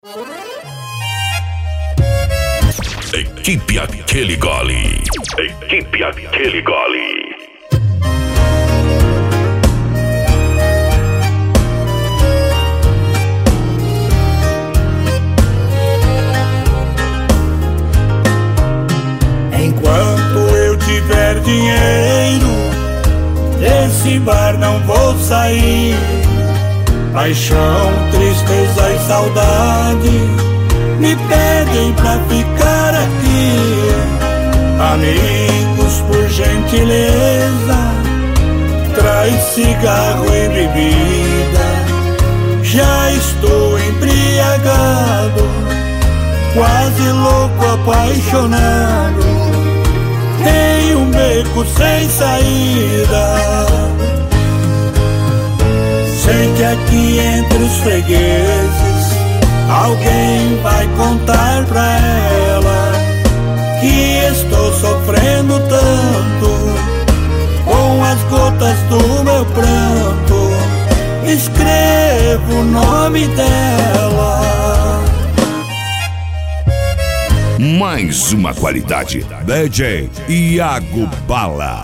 Equipe Aquele Gole. Equipe Aquele Gole. Enquanto eu tiver dinheiro, desse bar não vou sair. Paixão, tristeza e saudade me pedem pra ficar aqui. Amigos, por gentileza, traz cigarro e bebida. Já estou embriagado, quase louco, apaixonado. Tem um beco sem saída. Sei que aqui entre os fregueses alguém vai contar pra ela que estou sofrendo tanto com as gotas do meu pranto. Escrevo o nome dela. Mais uma qualidade. DJ Iago Bala.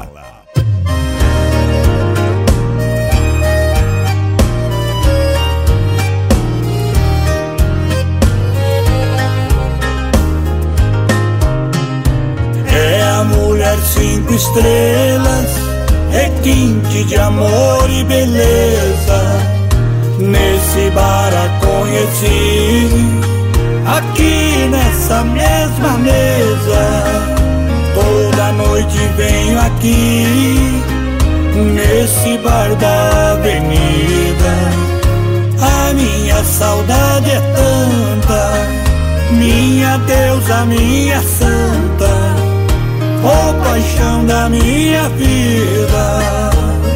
Mulher 5 estrelas, requinte de amor e beleza. Nesse bar a conheci, aqui nessa mesma mesa. Toda noite venho aqui, nesse bar da avenida. A minha saudade é tanta, minha deusa, minha santa, oh paixão da minha vida.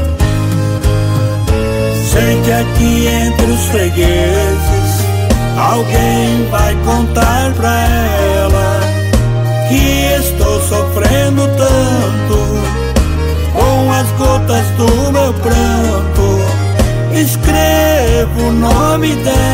Sei que aqui entre os fregueses alguém vai contar pra ela que estou sofrendo tanto com as gotas do meu pranto. Escrevo o nome dela.